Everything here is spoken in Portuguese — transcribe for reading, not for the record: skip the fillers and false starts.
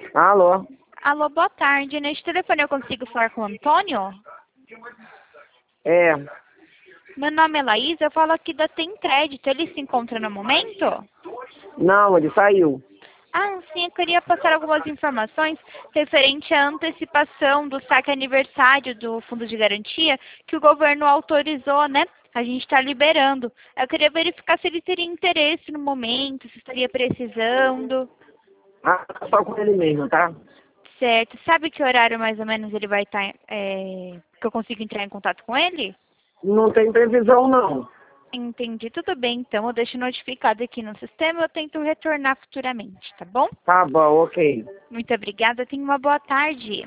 Alô? Alô, boa tarde. Neste telefone eu consigo falar com o Antônio? É. Meu nome é Laís, eu falo aqui da Tem Crédito. Ele se encontra no momento? Não, ele saiu. Ah, sim, eu queria passar algumas informações referente à antecipação do saque aniversário do Fundo de Garantia que o governo autorizou, né? A gente está liberando. Eu queria verificar se ele teria interesse no momento, se estaria precisando. Ah, só com ele mesmo, tá? Certo. Sabe que horário mais ou menos ele vai estar, que eu consigo entrar em contato com ele? Não tem previsão, não. Entendi. Tudo bem, então. Eu deixo notificado aqui no sistema. Eu tento retornar futuramente, tá bom? Tá bom, ok. Muito obrigada. Tenha uma boa tarde.